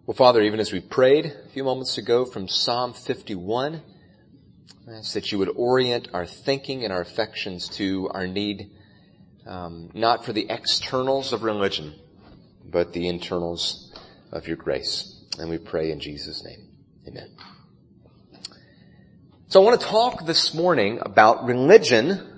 Well, Father, even as we prayed a few moments ago from Psalm 51, I ask that you would orient our thinking and our affections to our need, not for the externals of religion, but the internals of your grace. And we pray in Jesus' name. Amen. So I want to talk this morning about religion,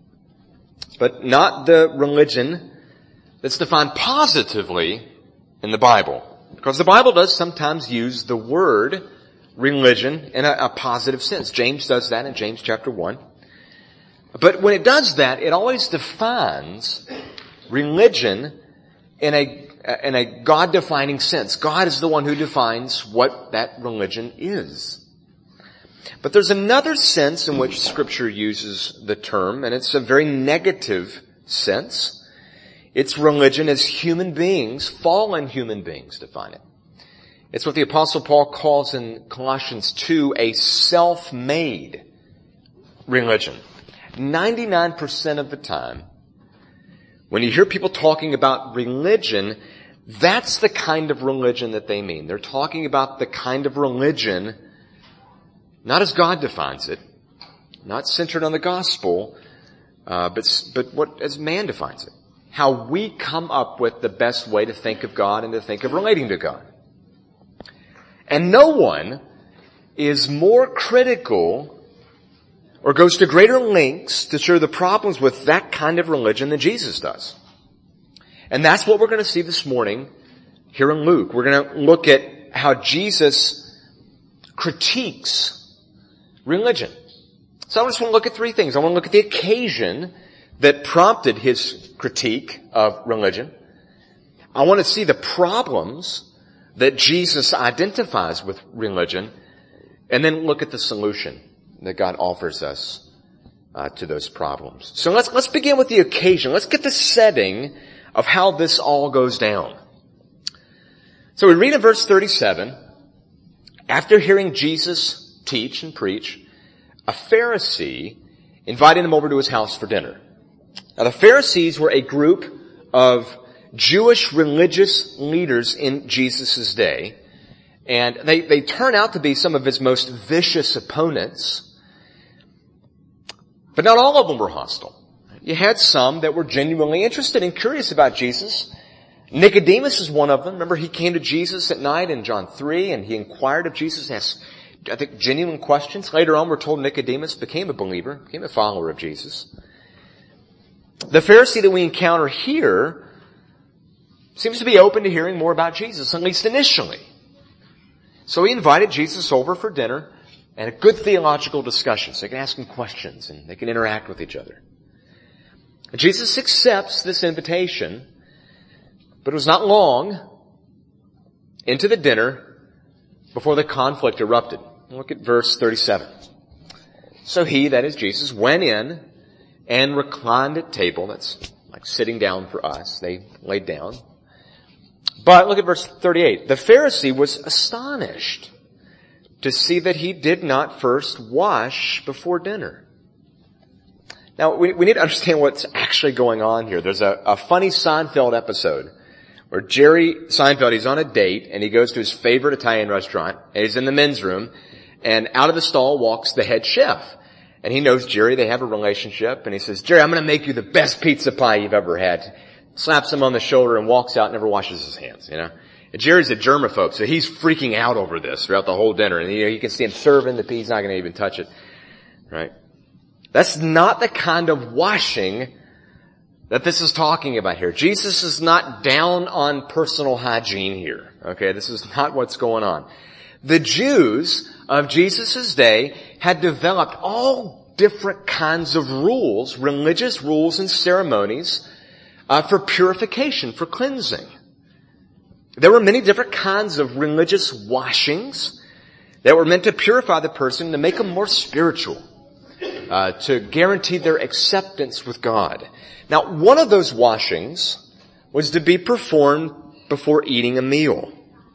but not the religion that's defined positively in the Bible. Because the Bible does sometimes use the word religion in a positive sense. James does that in James chapter 1. But when it does that, it always defines religion in a God-defining sense. God is the one who defines what that religion is. But there's another sense in which Scripture uses the term, and it's a very negative sense. It's religion as human beings, fallen human beings, define it. It's what the Apostle Paul calls in Colossians 2 a self-made religion. 99% of the time, when you hear people talking about religion, that's the kind of religion that they mean. They're talking about the kind of religion, not as God defines it, not centered on the gospel, but what as man defines it. How we come up with the best way to think of God and to think of relating to God. And no one is more critical or goes to greater lengths to show the problems with that kind of religion than Jesus does. And that's what we're going to see this morning here in Luke. We're going to look at how Jesus critiques religion. So I just want to look at three things. I want to look at the occasion that prompted his critique of religion. I want to see the problems that Jesus identifies with religion, and then look at the solution that God offers us to those problems. So let's begin with the occasion. Let's get the setting of how this all goes down. So we read in verse 37, after hearing Jesus teach and preach, a Pharisee invited him over to his house for dinner. Now the Pharisees were a group of Jewish religious leaders in Jesus' day, and they turn out to be some of his most vicious opponents, but not all of them were hostile. You had some that were genuinely interested and curious about Jesus. Nicodemus is one of them. Remember, he came to Jesus at night in John 3, and he inquired of Jesus and asked, I think, genuine questions. Later on, we're told Nicodemus became a believer, became a follower of Jesus. The Pharisee that we encounter here seems to be open to hearing more about Jesus, at least initially. So he invited Jesus over for dinner and a good theological discussion, so they can ask him questions and they can interact with each other. And Jesus accepts this invitation, but it was not long into the dinner before the conflict erupted. Look at verse 37. So he, that is Jesus, went in and reclined at table. That's like sitting down for us. They laid down. But look at verse 38. The Pharisee was astonished to see that he did not first wash before dinner. Now, we need to understand what's actually going on here. There's a funny Seinfeld episode where Jerry Seinfeld, he's on a date and he goes to his favorite Italian restaurant and he's in the men's room, and out of the stall walks the head chef. And he knows Jerry, they have a relationship, and he says, Jerry, I'm going to make you the best pizza pie you've ever had. Slaps him on the shoulder and walks out and never washes his hands, And Jerry's a germaphobe, so he's freaking out over this throughout the whole dinner. And you can see him serving the pizza, he's not going to even touch it. Right? That's not the kind of washing that this is talking about here. Jesus is not down on personal hygiene here. Okay? This is not what's going on. The Jews of Jesus' day had developed all different kinds of rules, religious rules and ceremonies, for purification, for cleansing. There were many different kinds of religious washings that were meant to purify the person, to make them more spiritual, to guarantee their acceptance with God. Now, one of those washings was to be performed before eating a meal.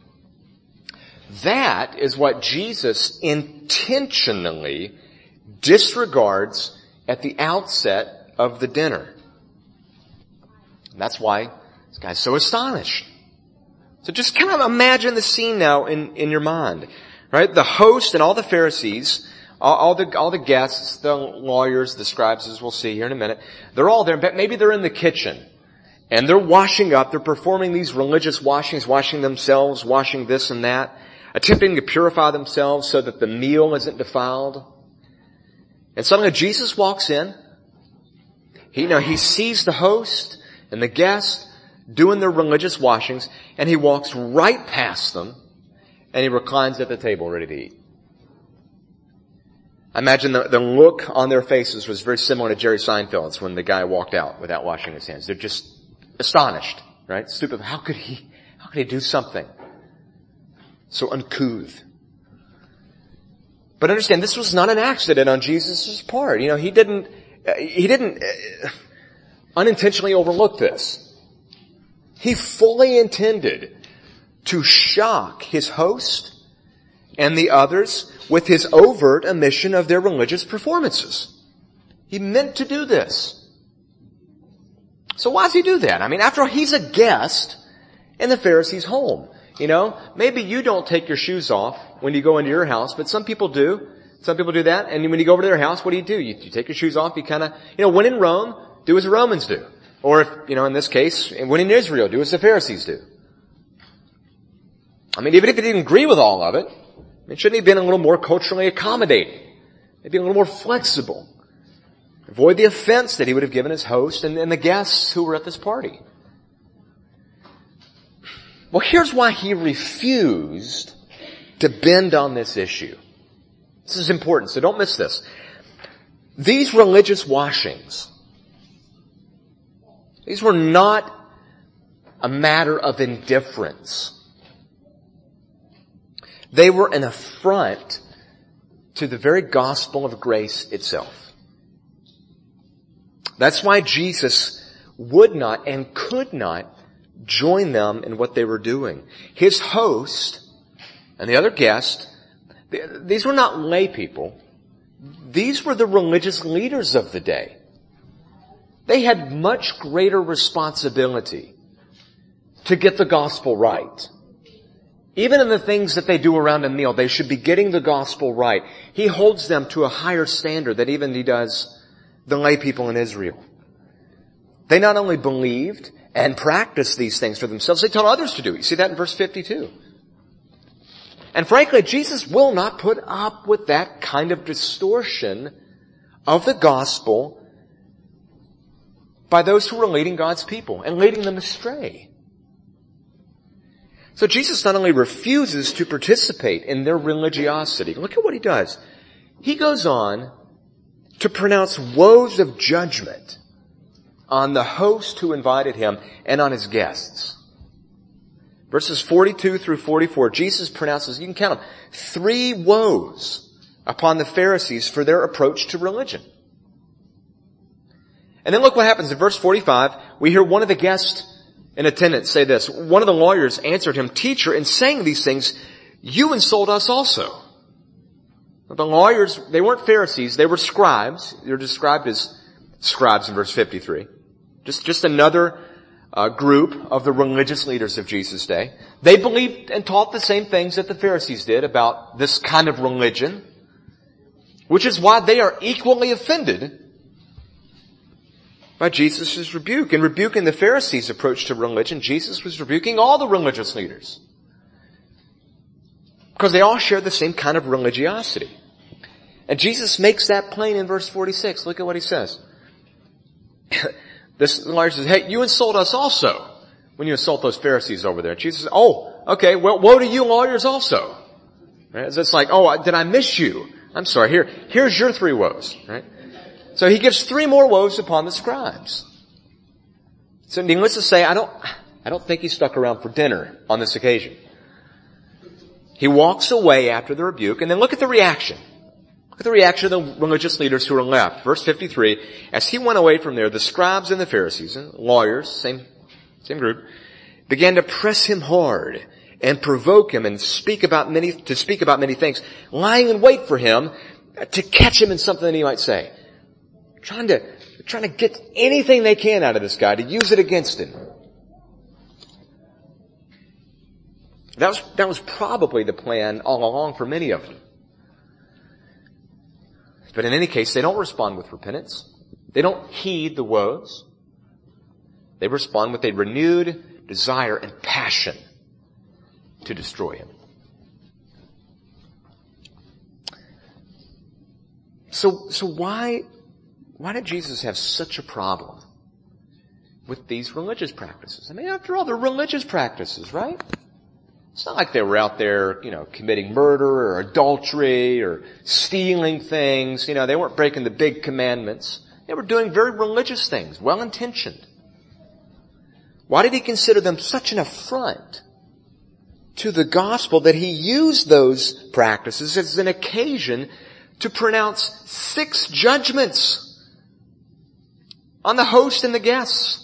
That is what Jesus intentionally disregards at the outset of the dinner. And that's why this guy's so astonished. So just kind of imagine the scene now in your mind, right? The host and all the Pharisees, all the guests, the lawyers, the scribes, as we'll see here in a minute, they're all there, but maybe they're in the kitchen. And they're washing up, they're performing these religious washings, washing themselves, washing this and that, attempting to purify themselves so that the meal isn't defiled. And suddenly Jesus walks in. He sees the host and the guest doing their religious washings, and he walks right past them, and he reclines at the table ready to eat. I imagine the look on their faces was very similar to Jerry Seinfeld's when the guy walked out without washing his hands. They're just astonished, right? Stupid. How could he do something so uncouth? But understand, this was not an accident on Jesus' part. He didn't unintentionally overlook this. He fully intended to shock his host and the others with his overt omission of their religious performances. He meant to do this. So why does he do that? After all, he's a guest in the Pharisee's home. Maybe you don't take your shoes off when you go into your house, but some people do. Some people do that. And when you go over to their house, what do? You take your shoes off, you kind of, when in Rome, do as the Romans do. Or if, in this case, when in Israel, do as the Pharisees do. Even if he didn't agree with all of it, shouldn't he have been a little more culturally accommodating? Maybe a little more flexible. Avoid the offense that he would have given his host and the guests who were at this party. Well, here's why he refused to bend on this issue. This is important, so don't miss this. These religious washings, these were not a matter of indifference. They were an affront to the very gospel of grace itself. That's why Jesus would not and could not join them in what they were doing. His host and the other guest, these were not lay people. These were the religious leaders of the day. They had much greater responsibility to get the gospel right. Even in the things that they do around a meal, they should be getting the gospel right. He holds them to a higher standard than even he does the lay people in Israel. They not only believed and practiced these things for themselves, they taught others to do it. You see that in verse 52. And frankly, Jesus will not put up with that kind of distortion of the gospel by those who were leading God's people and leading them astray. So Jesus not only refuses to participate in their religiosity, look at what he does. He goes on to pronounce woes of judgment on the host who invited him and on his guests. Verses 42 through 44, Jesus pronounces, you can count them, 3 woes upon the Pharisees for their approach to religion. And then look what happens in verse 45. We hear one of the guests in attendance say this. One of the lawyers answered him, "Teacher, in saying these things, you insult us also." The lawyers, they weren't Pharisees, they were scribes. They're described as scribes in verse 53. Just another group of the religious leaders of Jesus' day. They believed and taught the same things that the Pharisees did about this kind of religion, which is why they are equally offended by Jesus' rebuke. In rebuking the Pharisees' approach to religion, Jesus was rebuking all the religious leaders, because they all share the same kind of religiosity. And Jesus makes that plain in verse 46. Look at what he says. This lawyer says, "Hey, you insult us also when you insult those Pharisees over there." And Jesus says, "Oh, okay, well, woe to you lawyers also." Right? It's like, "Oh, did I miss you? I'm sorry. Here's your 3 woes." Right? So he gives 3 more woes upon the scribes. So needless to say, I don't think he stuck around for dinner on this occasion. He walks away after the rebuke, and then look at the reaction. Look at the reaction of the religious leaders who are left. Verse 53, as he went away from there, the scribes and the Pharisees, and lawyers, same group, began to press him hard and provoke him and speak about many things, lying in wait for him to catch him in something that he might say. Trying to get anything they can out of this guy to use it against him. That was probably the plan all along for many of them. But in any case, they don't respond with repentance. They don't heed the woes. They respond with a renewed desire and passion to destroy him. So why did Jesus have such a problem with these religious practices? I mean, after all, they're religious practices, right? It's not like they were out there, committing murder or adultery or stealing things. They weren't breaking the big commandments. They were doing very religious things, well-intentioned. Why did he consider them such an affront to the gospel that he used those practices as an occasion to pronounce 6 judgments on the host and the guests?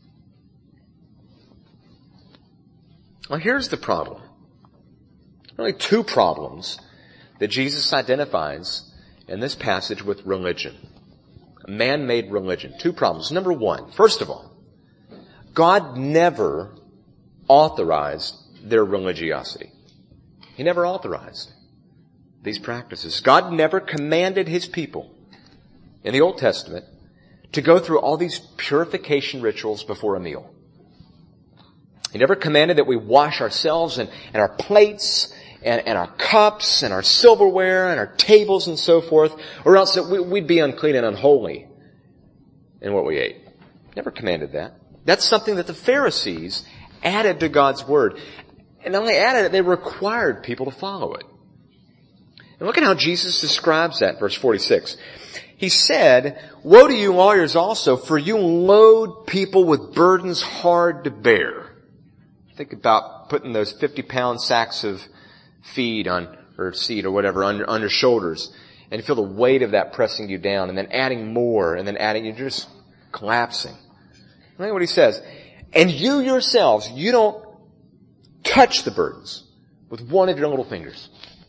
Well, here's the problem. Only 2 problems that Jesus identifies in this passage with religion. A man-made religion. 2 problems. Number 1, first of all, God never authorized their religiosity. He never authorized these practices. God never commanded his people in the Old Testament to go through all these purification rituals before a meal. He never commanded that we wash ourselves and our plates and our cups and our silverware and our tables and so forth, or else that we'd be unclean and unholy in what we ate. Never commanded that. That's something that the Pharisees added to God's word. And not only added it, they required people to follow it. And look at how Jesus describes that, verse 46. He said, "Woe to you lawyers also, for you load people with burdens hard to bear." Think about putting those 50-pound sacks of feed or seed or whatever under shoulders, and you feel the weight of that pressing you down, and then adding more, and then adding, you're just collapsing. Look at what he says. "And you yourselves, you don't touch the burdens with one of your little fingers."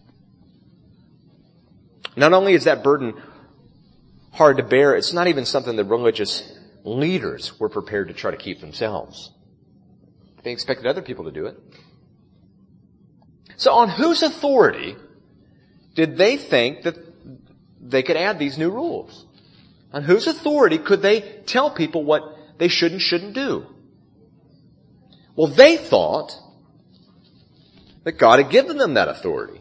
Not only is that burden hard to bear, it's not even something that religious leaders were prepared to try to keep themselves. They expected other people to do it. So on whose authority did they think that they could add these new rules? On whose authority could they tell people what they should and shouldn't do? Well, they thought that God had given them that authority.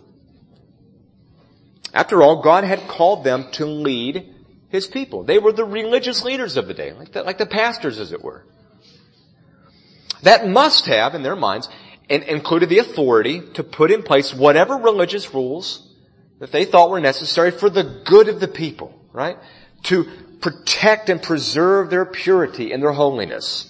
After all, God had called them to lead his people. They were the religious leaders of the day, like the pastors, as it were. That must have, in their minds, included the authority to put in place whatever religious rules that they thought were necessary for the good of the people, right? To protect and preserve their purity and their holiness.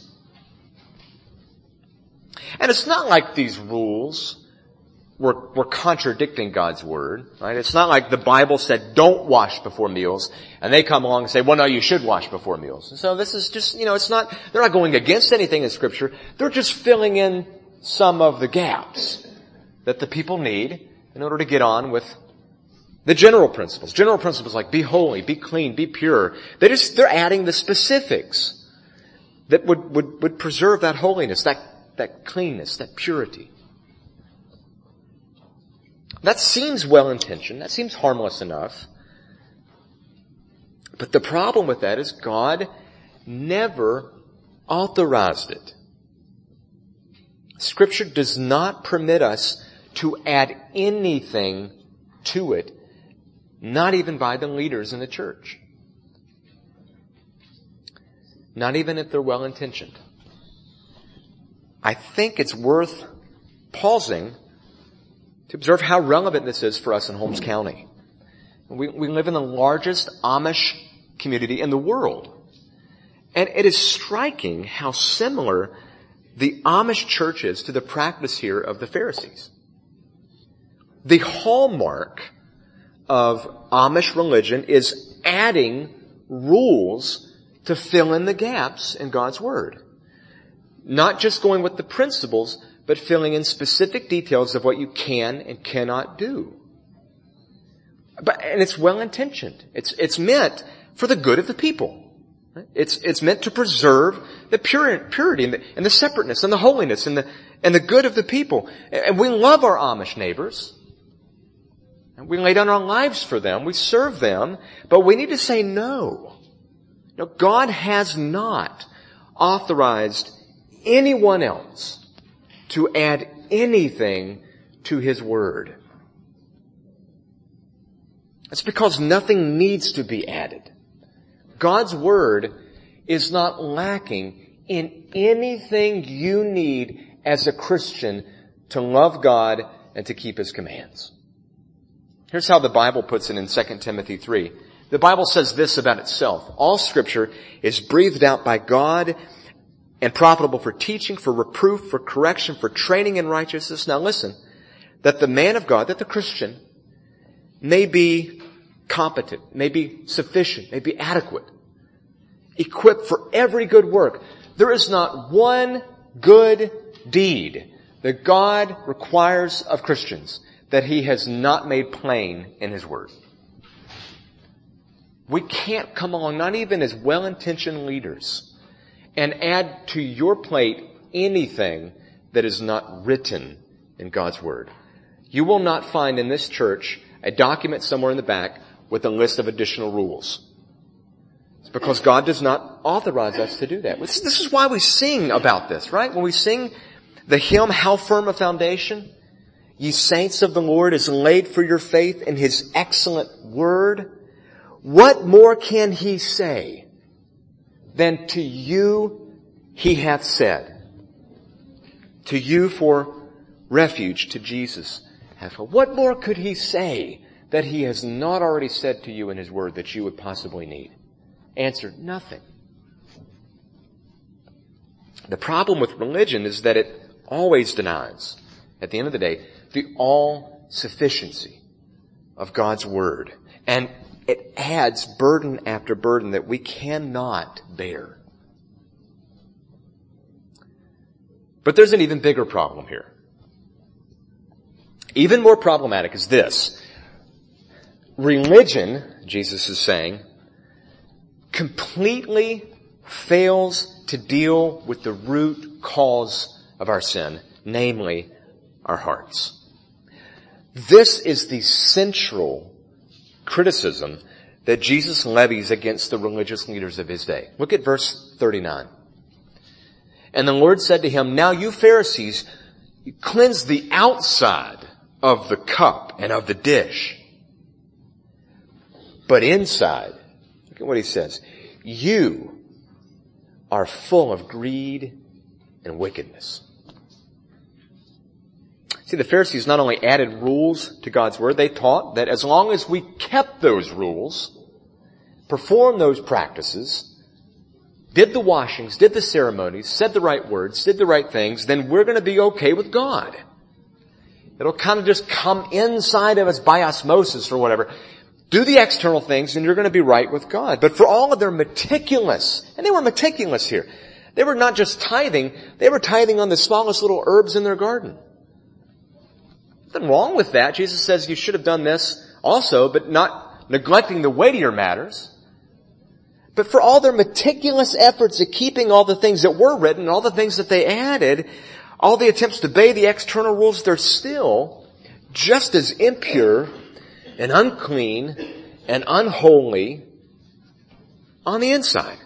And it's not like these rules were contradicting God's word, right? It's not like the Bible said don't wash before meals, and they come along and say, well, no, you should wash before meals. And so this is just, they're not going against anything in Scripture. They're just filling in some of the gaps that the people need in order to get on with the general principles. General principles like be holy, be clean, be pure. They're adding the specifics that would preserve that holiness, that cleanness, that purity. That seems well-intentioned. That seems harmless enough. But the problem with that is God never authorized it. Scripture does not permit us to add anything to it, not even by the leaders in the church. Not even if they're well-intentioned. I think it's worth pausing to observe how relevant this is for us in Holmes County. We live in the largest Amish community in the world. And it is striking how similar the Amish church is to the practice here of the Pharisees. The hallmark of Amish religion is adding rules to fill in the gaps in God's Word. Not just going with the principles, but filling in specific details of what you can and cannot do. And it's well-intentioned. It's meant for the good of the people. It's meant to preserve the purity and the separateness and the holiness and the good of the people. And we love our Amish neighbors. And we lay down our lives for them. We serve them. But we need to say no. No, God has not authorized anyone else to add anything to His Word. It's because nothing needs to be added. God's Word is not lacking in anything you need as a Christian to love God and to keep His commands. Here's how the Bible puts it in 2 Timothy 3. The Bible says this about itself. All Scripture is breathed out by God and profitable for teaching, for reproof, for correction, for training in righteousness. Now listen, that the man of God, that the Christian, may be competent, may be sufficient, may be adequate, equipped for every good work. There is not one good deed that God requires of Christians that He has not made plain in His Word. We can't come along, not even as well-intentioned leaders, and add to your plate anything that is not written in God's Word. You will not find in this church a document somewhere in the back with a list of additional rules. It's because God does not authorize us to do that. This is why we sing about this, right? When we sing the hymn, How Firm a Foundation, Ye saints of the Lord is laid for your faith in His excellent Word. What more can He say than to you He hath said? To you for refuge, to Jesus hath. What more could He say that He has not already said to you in His Word that you would possibly need? Answer, nothing. The problem with religion is that it always denies, at the end of the day, the all-sufficiency of God's Word. And it adds burden after burden that we cannot bear. But there's an even bigger problem here. Even more problematic is this. Religion, Jesus is saying, completely fails to deal with the root cause of our sin, namely our hearts. This is the central criticism that Jesus levies against the religious leaders of His day. Look at verse 39. And the Lord said to him, Now you Pharisees, you cleanse the outside of the cup and of the dish. But inside, look at what He says, you are full of greed and wickedness. See, the Pharisees not only added rules to God's Word, they taught that as long as we kept those rules, performed those practices, did the washings, did the ceremonies, said the right words, did the right things, then we're going to be okay with God. It'll kind of just come inside of us by osmosis or whatever. Do the external things and you're going to be right with God. But for all of their meticulous, and they were meticulous here, they were not just tithing, they were tithing on the smallest little herbs in their garden. Nothing wrong with that. Jesus says you should have done this also, but not neglecting the weightier matters. But for all their meticulous efforts at keeping all the things that were written, all the things that they added, all the attempts to obey the external rules, they're still just as impure and unclean and unholy on the inside.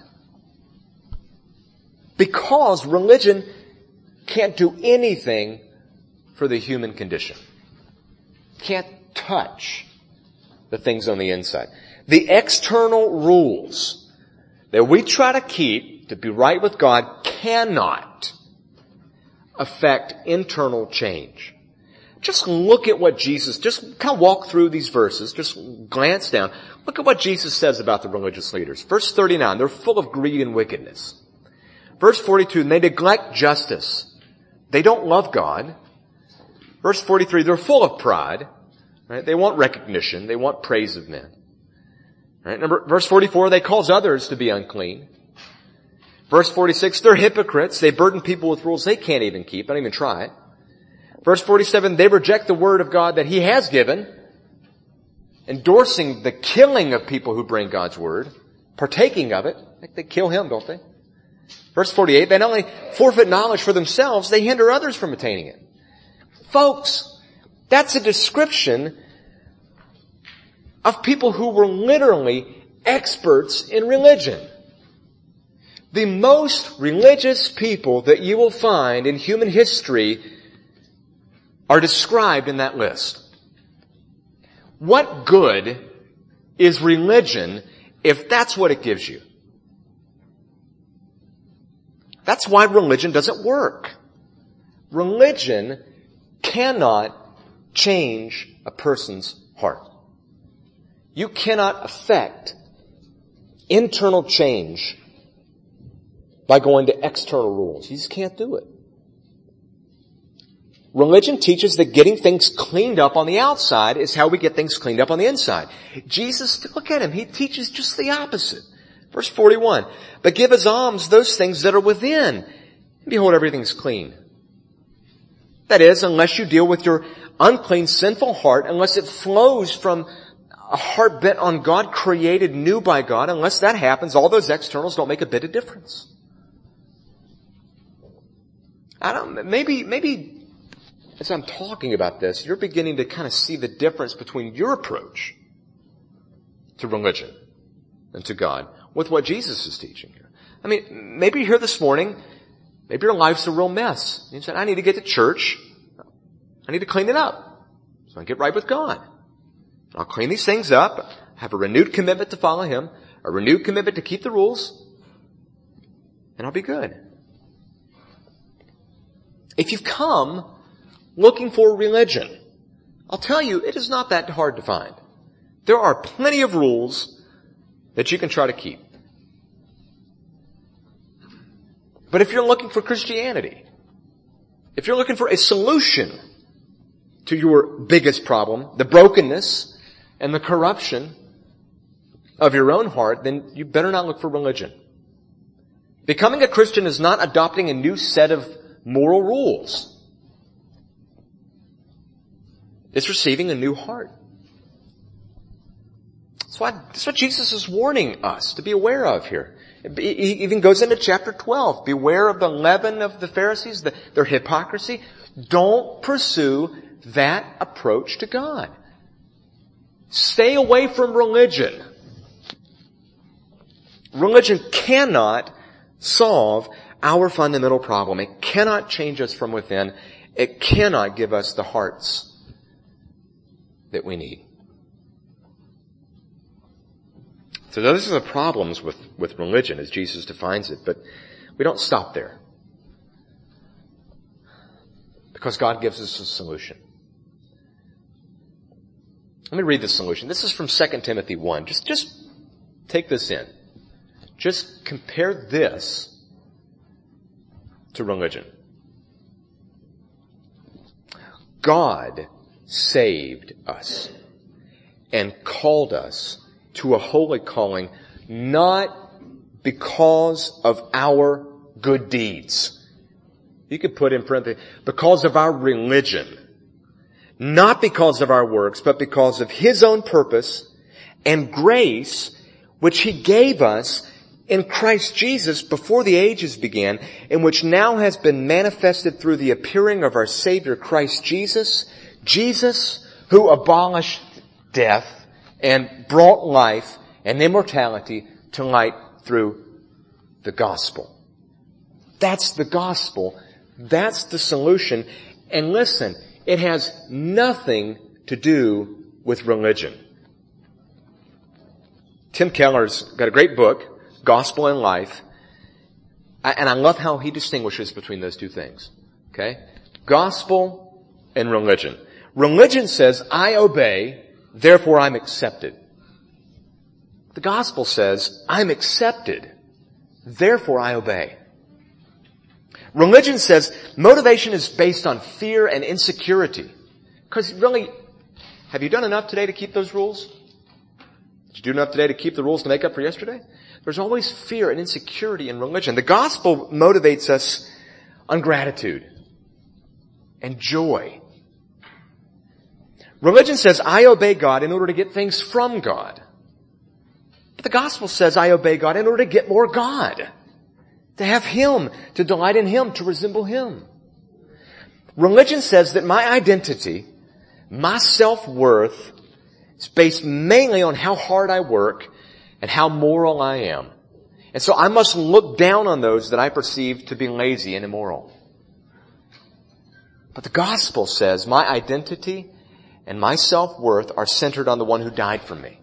Because religion can't do anything for the human condition. Can't touch the things on the inside. The external rules that we try to keep to be right with God cannot affect internal change. Just look at what Jesus, just kind of walk through these verses, just glance down. Look at what Jesus says about the religious leaders. Verse 39, they're full of greed and wickedness. Verse 42, they neglect justice. They don't love God. Verse 43, they're full of pride. Right? They want recognition. They want praise of men. Right? Verse 44, they cause others to be unclean. Verse 46, they're hypocrites. They burden people with rules they can't even keep. Don't even try it. Verse 47, they reject the word of God that He has given, endorsing the killing of people who bring God's word, partaking of it. They kill him, don't they? Verse 48, they not only forfeit knowledge for themselves, they hinder others from attaining it. Folks, that's a description of people who were literally experts in religion. The most religious people that you will find in human history are described in that list. What good is religion if that's what it gives you? That's why religion doesn't work. Religion cannot change a person's heart. You cannot affect internal change by going to external rules. You just can't do it. Religion teaches that getting things cleaned up on the outside is how we get things cleaned up on the inside. Jesus, look at him, he teaches just the opposite. Verse 41, but give as alms those things that are within, and behold, everything's clean. That is, unless you deal with your unclean, sinful heart, unless it flows from a heart bent on God, created new by God, unless that happens, all those externals don't make a bit of difference. Maybe as I'm talking about this, you're beginning to kind of see the difference between your approach to religion and to God with what Jesus is teaching here. I mean, maybe you're here this morning, maybe your life's a real mess. You said, I need to get to church. I need to clean it up. So I get right with God. I'll clean these things up, have a renewed commitment to follow Him, a renewed commitment to keep the rules, and I'll be good. If you've come looking for religion, I'll tell you, it is not that hard to find. There are plenty of rules that you can try to keep. But if you're looking for Christianity, if you're looking for a solution to your biggest problem, the brokenness and the corruption of your own heart, then you better not look for religion. Becoming a Christian is not adopting a new set of moral rules. It's receiving a new heart. That's what Jesus is warning us to be aware of here. He even goes into chapter 12. Beware of the leaven of the Pharisees, their hypocrisy. Don't pursue that approach to God. Stay away from religion. Religion cannot solve our fundamental problem. It cannot change us from within. It cannot give us the hearts that we need. So those are the problems with religion as Jesus defines it, but we don't stop there. Because God gives us a solution. Let me read the solution. This is from 2 Timothy 1. Just take this in. Just compare this to religion. God saved us and called us to a holy calling, not because of our good deeds. You could put in parentheses, because of our religion. Not because of our works, but because of His own purpose and grace, which He gave us in Christ Jesus before the ages began, and which now has been manifested through the appearing of our Savior Christ Jesus, Jesus who abolished death and brought life and immortality to light through the gospel. That's the gospel. That's the solution. And listen, it has nothing to do with religion. Tim Keller's got a great book, Gospel and Life, and I love how he distinguishes between those two things. Okay? Gospel and religion. Religion says, I obey, therefore I'm accepted. The gospel says, I'm accepted, therefore I obey. Religion says motivation is based on fear and insecurity. Because really, have you done enough today to keep those rules? Did you do enough today to keep the rules to make up for yesterday? There's always fear and insecurity in religion. The gospel motivates us on gratitude and joy. Religion says, I obey God in order to get things from God. But the gospel says I obey God in order to get more God, to have Him, to delight in Him, to resemble Him. Religion says that my identity, my self-worth is based mainly on how hard I work and how moral I am. And so I must look down on those that I perceive to be lazy and immoral. But the gospel says my identity and my self-worth are centered on the one who died for me.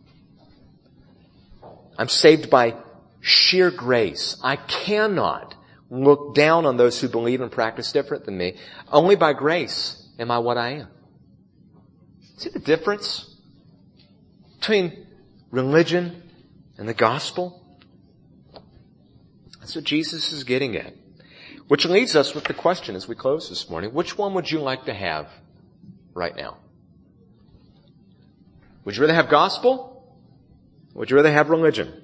I'm saved by sheer grace. I cannot look down on those who believe and practice different than me. Only by grace am I what I am. See the difference between religion and the gospel? That's what Jesus is getting at. Which leads us with the question as we close this morning. Which one would you like to have right now? Would you rather have gospel? Or would you rather have religion?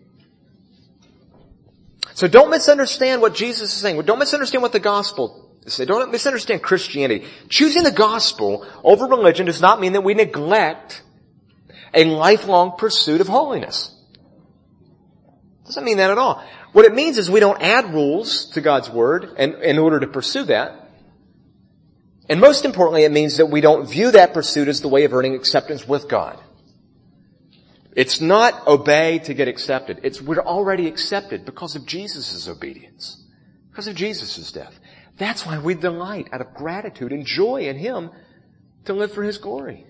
So don't misunderstand what Jesus is saying. Don't misunderstand what the gospel is saying. Don't misunderstand Christianity. Choosing the gospel over religion does not mean that we neglect a lifelong pursuit of holiness. Doesn't mean that at all. What it means is we don't add rules to God's Word in order to pursue that. And most importantly, it means that we don't view that pursuit as the way of earning acceptance with God. It's not obey to get accepted. We're already accepted because of Jesus' obedience, because of Jesus' death. That's why we delight out of gratitude and joy in Him to live for His glory.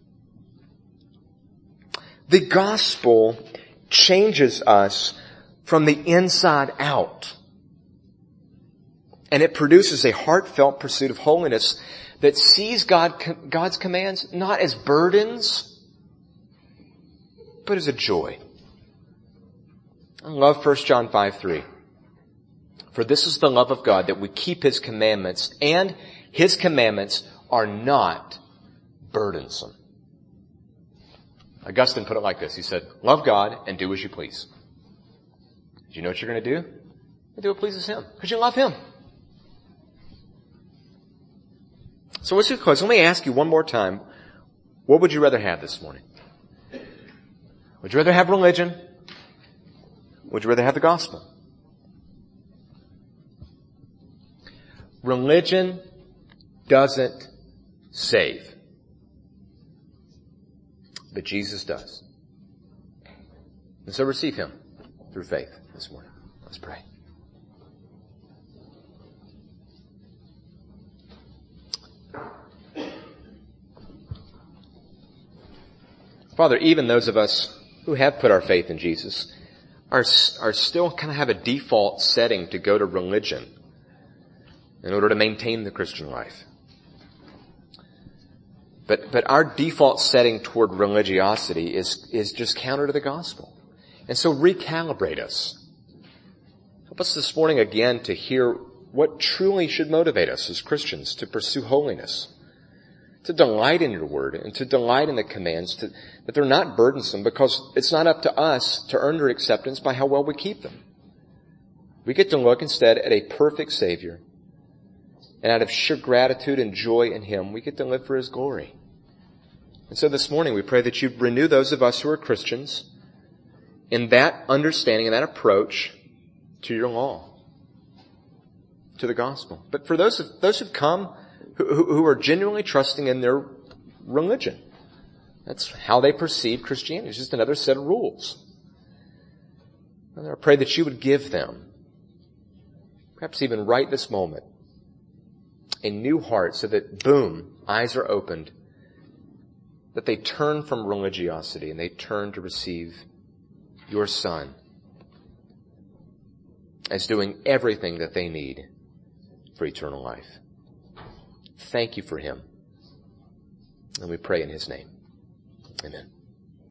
The gospel changes us from the inside out. And it produces a heartfelt pursuit of holiness that sees God's commands not as burdens, but as a joy. I love 1 John 5:3. For this is the love of God, that we keep His commandments, and His commandments are not burdensome. Augustine put it like this. He said, love God and do as you please. Do you know what you're going to do? Do what pleases Him, because you love Him. So let's close. Let me ask you one more time. What would you rather have this morning? Would you rather have religion? Would you rather have the gospel? Religion doesn't save. But Jesus does. And so receive Him through faith this morning. Let's pray. Father, even those of us who have put our faith in Jesus are still kind of have a default setting to go to religion in order to maintain the Christian life. But our default setting toward religiosity is just counter to the gospel. And so recalibrate us. Help us this morning again to hear what truly should motivate us as Christians to pursue holiness, to delight in your word and to delight in the commands, that they're not burdensome, because it's not up to us to earn your acceptance by how well we keep them. We get to look instead at a perfect Savior, and out of sheer gratitude and joy in Him, we get to live for His glory. And so this morning we pray that you renew those of us who are Christians in that understanding and that approach to your law, to the gospel. But for those who've come who are genuinely trusting in their religion, that's how they perceive Christianity. It's just another set of rules. And I pray that you would give them, perhaps even right this moment, a new heart so that, boom, eyes are opened, that they turn from religiosity and they turn to receive your Son as doing everything that they need for eternal life. Thank you for Him. And we pray in His name. Amen.